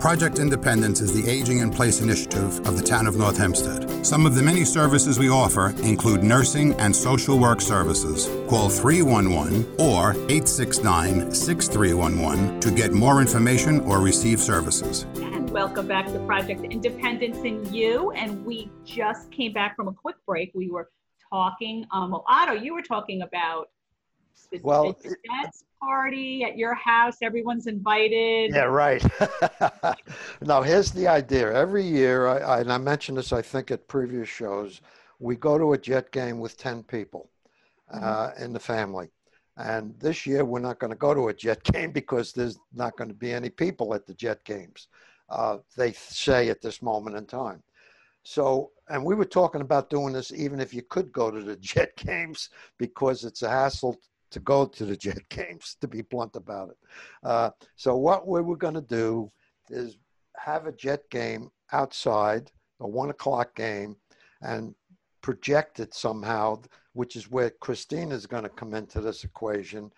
Project Independence is the Aging in Place initiative of the town of North Hempstead. Some of the many services we offer include nursing and social work services. Call 311 or 869-6311 to get more information or receive services. And welcome back to Project Independence in You. And we just came back from a quick break. We were talking, Otto, you were talking about the Jets party at your house. Everyone's invited. Yeah, right. Now, here's the idea. Every year, and I mentioned this, I think, at previous shows, we go to a Jet game with 10 people in the family. And this year, we're not going to go to a Jet game because there's not going to be any people at the Jet games, they say at this moment in time. So, and we were talking about doing this even if you could go to the Jet games because it's a hassle to go to the Jet games, to be blunt about it. So what we were going to do is have a Jet game outside, a 1 o'clock game, and project it somehow, which is where Christine is going to come into this equation.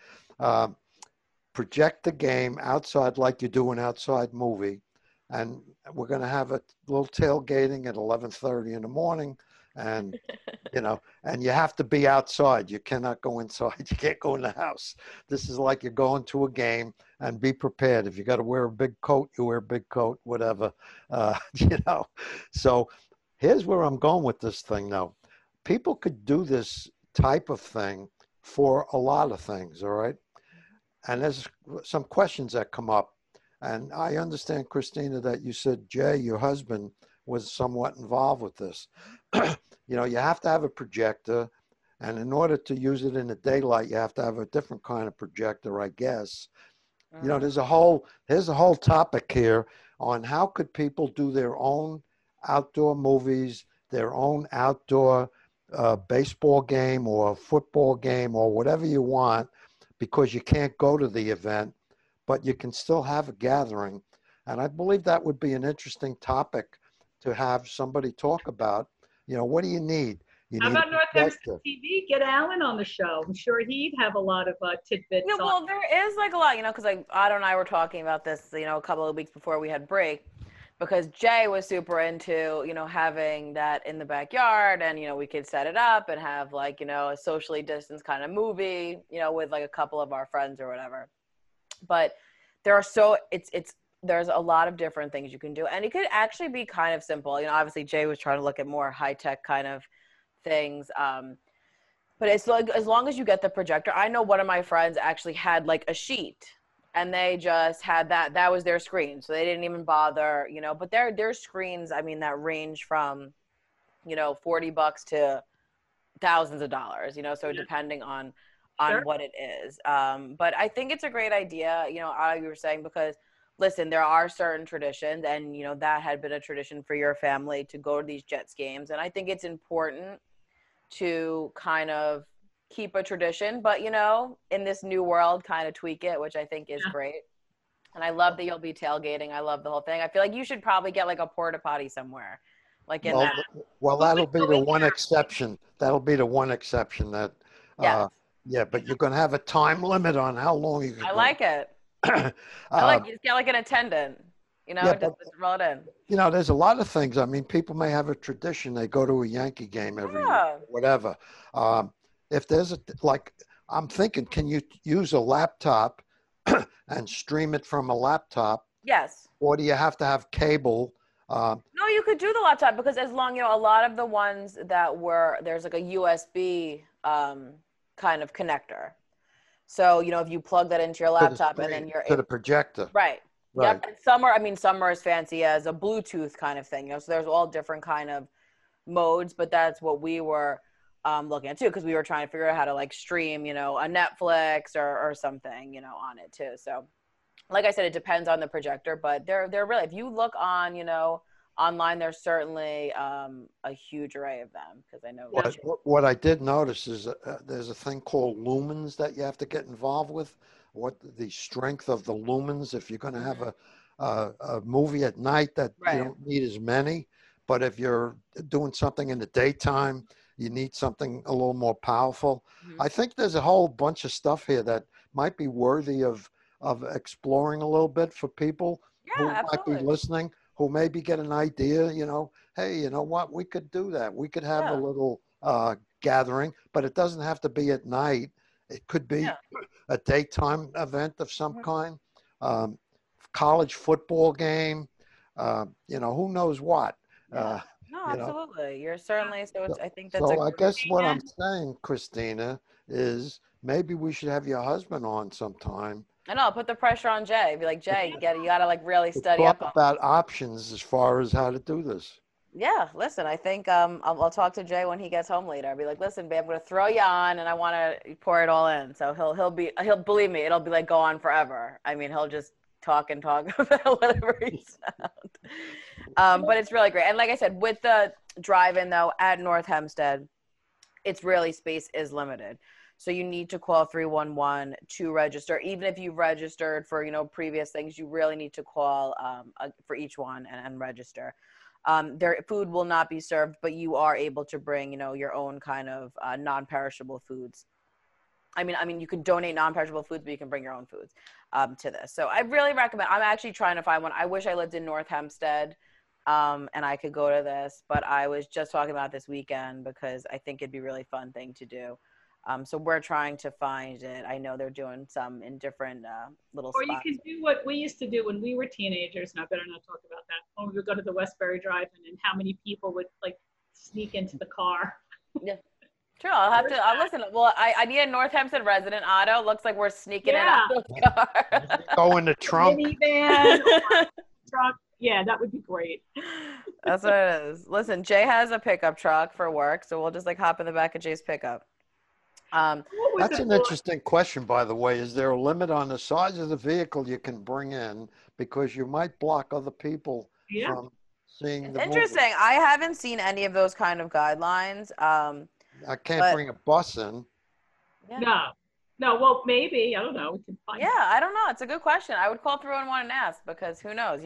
Project the game outside like you do an outside movie. And we're going to have a little tailgating at 11:30 in the morning. And, you know, and you have to be outside. You cannot go inside. You can't go in the house. This is like you're going to a game, and be prepared. If you got to wear a big coat, you wear a big coat, whatever, you know. So here's where I'm going with this thing now. People could do this type of thing for a lot of things, all right? And there's some questions that come up. And I understand, Christina, that you said Jay, your husband, was somewhat involved with this. You know, you have to have a projector, and in order to use it in the daylight, you have to have a different kind of projector, I guess. You know, there's a whole topic here on how could people do their own outdoor movies, their own outdoor baseball game or football game or whatever you want, because you can't go to the event, but you can still have a gathering. And I believe that would be an interesting topic to have somebody talk about. You know, what do you need? How about North Hempstead TV? Get Alan on the show. I'm sure he'd have a lot of tidbits. Yeah, well, there is like a lot, you know, because like Otto and I were talking about this, you know, a couple of weeks before we had break, because Jay was super into, you know, having that in the backyard, and, you know, we could set it up and have like, you know, a socially distanced kind of movie, you know, with like a couple of our friends or whatever. But there's a lot of different things you can do, and it could actually be kind of simple. You know, obviously Jay was trying to look at more high-tech kind of things, but it's like, as long as you get the projector. I know one of my friends actually had like a sheet, and they just had that was their screen, so they didn't even bother, you know. But their screens, I mean, that range from, you know, $40 to thousands of dollars, you know, so depending on what it is. But I think it's a great idea, you know, you were saying, because listen, there are certain traditions, and, you know, that had been a tradition for your family to go to these Jets games. And I think it's important to kind of keep a tradition, but, you know, in this new world, kind of tweak it, which I think is great. And I love that you'll be tailgating. I love the whole thing. I feel like you should probably get like a porta potty somewhere, like in that. Well, that'll be the one exception. That'll be the one exception that, yeah, but you're going to have a time limit on how long you can I like it. I like, you just get like an attendant, you know, just roll it in. You know, there's a lot of things. I mean, people may have a tradition. They go to a Yankee game every year, whatever. If there's I'm thinking, can you use a laptop and stream it from a laptop? Yes. Or do you have to have cable? No, you could do the laptop, because as long, you know, a lot of the ones that there's like a USB kind of connector. So, you know, if you plug that into your laptop and then you're to the projector. Right. Yep. And some are as fancy as a Bluetooth kind of thing, you know, so there's all different kind of modes, but that's what we were looking at too, because we were trying to figure out how to like stream, you know, a Netflix or something, you know, on it too. So like I said, it depends on the projector, but they're really, if you look on, you know, online, there's certainly a huge array of them, because I know what I did notice is there's a thing called lumens that you have to get involved with. What the strength of the lumens, if you're going to have a movie at night, that you don't need as many, but if you're doing something in the daytime, you need something a little more powerful. I think there's a whole bunch of stuff here that might be worthy of exploring a little bit for people. who Yeah, might be absolutely. listening, who maybe get an idea, hey, you know what, we could do that. We could have a Yeah, little gathering, but it doesn't have to be at night. It could be yeah. a daytime event of some Mhm. kind, um, college football game, who knows what. Yeah. Uh, No, you know, absolutely. You're certainly, so so, it's, I think that's a so I great, guess what I'm And saying, Christina, is maybe we should have your husband on sometime I know, put the pressure on Jay. Be like, Jay, you gotta like really to study talk up on about this. options as far as how to do this. Yeah, listen, I think I'll talk to Jay when he gets home later. I'll be like, listen, babe, I'm gonna throw you on and I wanna pour it all in. So he'll believe me, it'll be like go on forever. I mean, he'll just talk and talk about whatever he's found. But it's really great. And like I said, with the drive-in though at North Hempstead, it's really space is limited. So you need to call 311 to register. Even if you've registered for, previous things, you really need to call for each one and register. Their food will not be served, but you are able to bring, your own kind of non-perishable foods. I mean, you can donate non-perishable foods, but you can bring your own foods to this. So I really recommend. I'm actually trying to find one. I wish I lived in North Hempstead, and I could go to this, but I was just talking about this weekend because I think it'd be a really fun thing to do. So we're trying to find it. I know they're doing some in different little or you spots. can do what we used to do when we were teenagers, and I better not talk about that. When we would go to the Westbury Drive-In and how many people would like sneak into the car. Yeah, sure. I'll have to. I'll listen. Well, I need a North Hempstead resident. Otto, looks like we're sneaking in Yeah, Otto's car. Go in the a trunk. minivan or truck. Yeah, that would be great. That's what it is. Listen, Jay has a pickup truck for work, so we'll just like hop in the back of Jay's pickup. What was That's the an interesting question, by the way. Is there a limit on the size of the vehicle you can bring in because you might block other people Yeah. from seeing It's the movie? interesting. I haven't seen any of those kind of guidelines. I can't But bring a bus in. yeah, No. No, well, maybe. I don't know. We can find yeah, out. I don't know. It's a good question. I would call 311 and ask because who knows,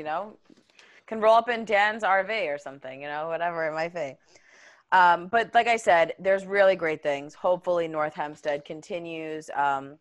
can roll up in Dan's RV or something, whatever it might be. But like I said, there's really great things. Hopefully, North Hempstead continues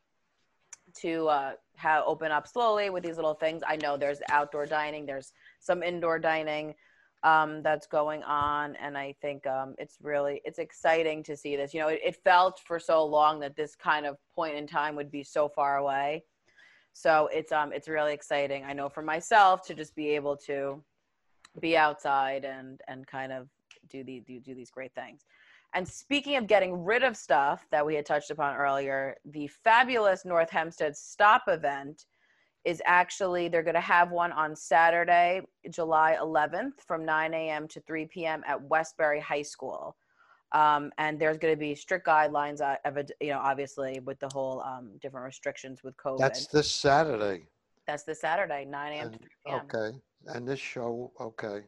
to open up slowly with these little things. I know there's outdoor dining, there's some indoor dining that's going on, and I think it's exciting to see this. It felt for so long that this kind of point in time would be so far away. So it's really exciting. I know for myself to just be able to be outside and kind of do these great things. And speaking of getting rid of stuff that we had touched upon earlier, the fabulous North Hempstead Stop event is actually, they're going to have one on Saturday, July 11th from 9 a.m. to 3 p.m. at Westbury High School. And there's going to be strict guidelines, obviously with the whole different restrictions with COVID. That's this Saturday. That's this Saturday, 9 a.m. to 3 p.m. Okay. And this show, okay.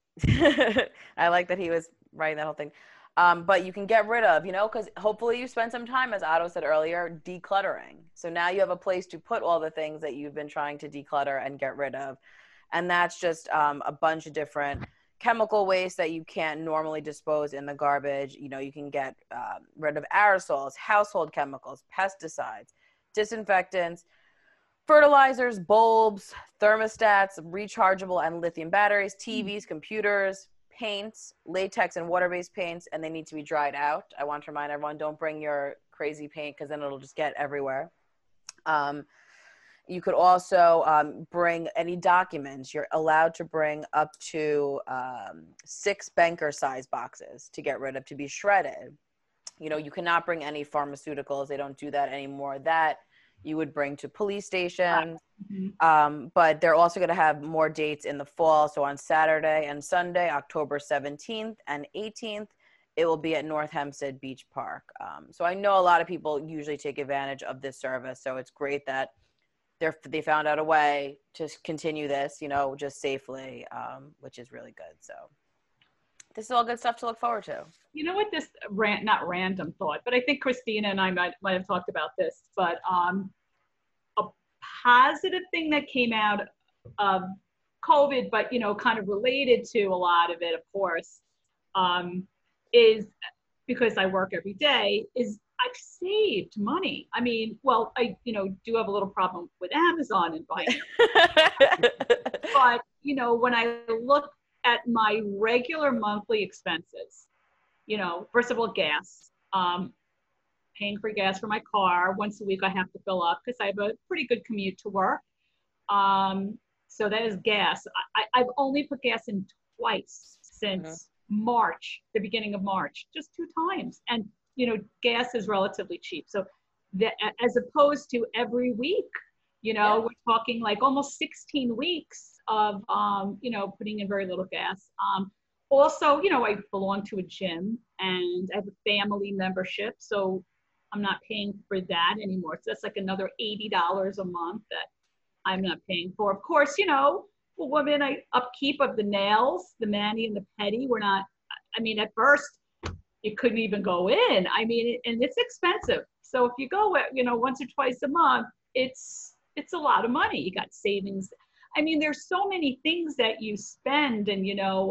I like that he was writing that whole thing. But you can get rid of, because hopefully you spend some time, as Otto said earlier, decluttering. So now you have a place to put all the things that you've been trying to declutter and get rid of. And that's just a bunch of different chemical waste that you can't normally dispose in the garbage. You can get rid of aerosols, household chemicals, pesticides, disinfectants, fertilizers, bulbs, thermostats, rechargeable and lithium batteries, TVs, computers, paints, latex and water-based paints, and they need to be dried out. I want to remind everyone, don't bring your crazy paint because then it'll just get everywhere. You could also bring any documents. You're allowed to bring up to 6 banker size boxes to get rid of, to be shredded. You cannot bring any pharmaceuticals. They don't do that anymore. That you would bring to police stations. Mm-hmm. But they're also going to have more dates in the fall. So on Saturday and Sunday, October 17th and 18th, it will be at North Hempstead Beach Park. So I know a lot of people usually take advantage of this service. So it's great that they found out a way to continue this, just safely, which is really good. So this is all good stuff to look forward to. You know what, this not random thought, but I think Christina and I might have talked about this, but a positive thing that came out of COVID, but, kind of related to a lot of it, of course, is because I work every day, is I've saved money. I mean, well, I, do have a little problem with Amazon and buying. But, when I look at my regular monthly expenses, first of all, gas, paying for gas for my car. Once a week I have to fill up because I have a pretty good commute to work. So that is gas. I've only put gas in twice since March, the beginning of March, just 2 times. And, gas is relatively cheap. So as opposed to every week, we're talking like almost 16 weeks of, putting in very little gas. Also, I belong to a gym and I have a family membership. So I'm not paying for that anymore. So that's like another $80 a month that I'm not paying for. Of course, for women, upkeep of the nails, the mani and the pedi, we're not, at first you couldn't even go in. And it's expensive. So if you go, once or twice a month, it's a lot of money. You got savings. There's so many things that you spend and,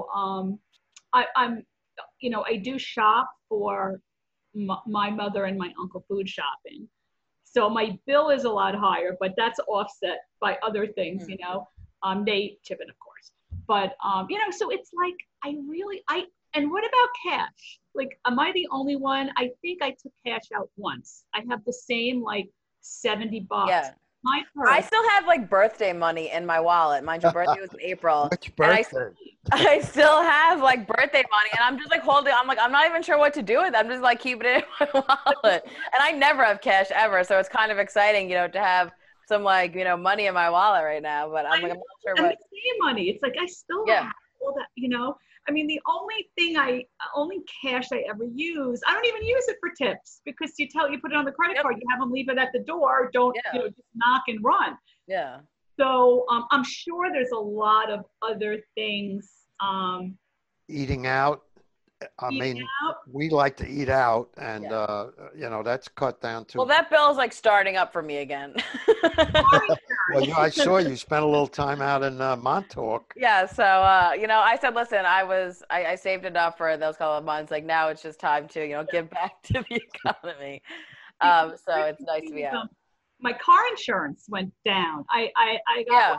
I do shop for my mother and my uncle food shopping. So my bill is a lot higher, but that's offset by other things, they chip in, of course. But, so it's like, and what about cash? Like, am I the only one? I think I took cash out once. I have the same, like, $70. Yeah. My purse. I still have like birthday money in my wallet. Mind your birthday was in April. Which birthday? I still have like birthday money and I'm just like holding, I'm not even sure what to do with it. I'm just like keeping it in my wallet. And I never have cash ever. So it's kind of exciting, to have some like, money in my wallet right now. But I'm not sure what. Money. It's like I still have all that, the only cash I ever use, I don't even use it for tips because you put it on the credit card, you have them leave it at the door, don't, just knock and run. Yeah. So I'm sure there's a lot of other things. Eating out. We like to eat out and, that's cut down to. Well, that bill's like starting up for me again. Well, I saw you spent a little time out in Montauk. Yeah. So, I said, listen, I saved enough for those couple of months. Like now it's just time to, give back to the economy. So it's nice to be out. My car insurance went down. I got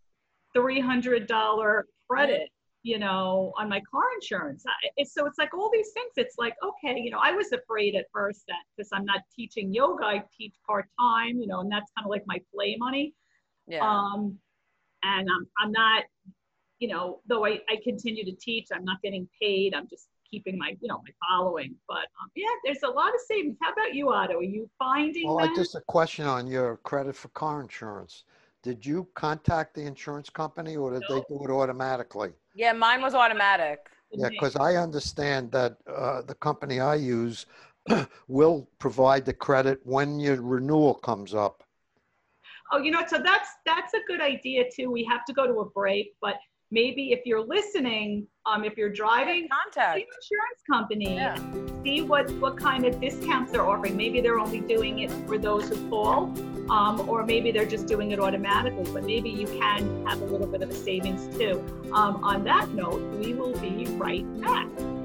$300 credit. On my car insurance. So it's like all these things. It's like, okay, I was afraid at first that because I'm not teaching yoga, I teach part-time, and that's kind of like my play money. Yeah. And I'm not, though I continue to teach, I'm not getting paid. I'm just keeping my, my following. But there's a lot of savings. How about you, Otto? Are you finding that? Well, just a question on your credit for car insurance. Did you contact the insurance company or did they do it automatically? Yeah, mine was automatic. Yeah, because I understand that the company I use will provide the credit when your renewal comes up. Oh, so that's a good idea too. We have to go to a break, but maybe if you're listening, if you're driving, contact the insurance company, see what kind of discounts they're offering. Maybe they're only doing it for those who call, or maybe they're just doing it automatically, but maybe you can have a little bit of a savings too. On that note, we will be right back.